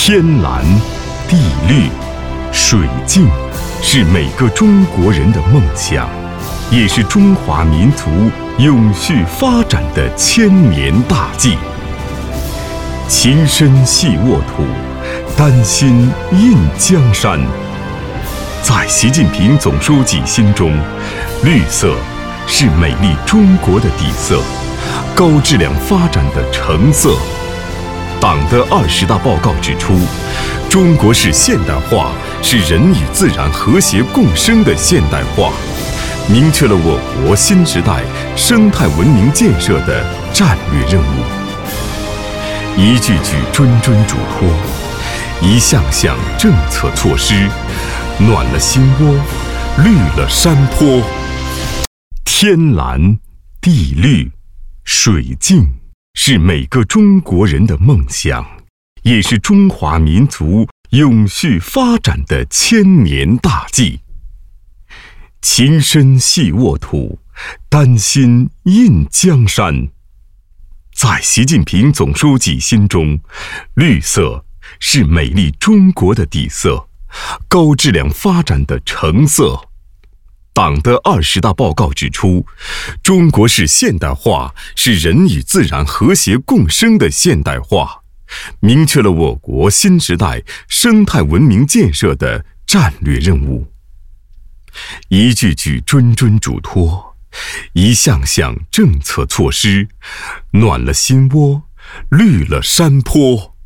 天蓝、地绿、水净，是每个中国人的梦想，也是中华民族永续发展的千年大计。勤身细沃土，丹心印江山。在习近平总书记心中，绿色是美丽中国的底色，高质量发展的成色。党的20大报告指出，中国式现代化是人与自然和谐共生的现代化，明确了我国新时代生态文明建设的战略任务。一句句谆谆嘱托，一项项政策措施，暖了心窝，绿了山坡。天蓝、地绿、水净，是每个中国人的梦想，也是中华民族永续发展的千年大计。勤身细沃土，丹心印江山。在习近平总书记心中，绿色是美丽中国的底色，高质量发展的成色。党的20大报告指出，中国式现代化是人与自然和谐共生的现代化，明确了我国新时代生态文明建设的战略任务。一句句谆谆嘱托，一项项政策措施，暖了心窝，绿了山坡。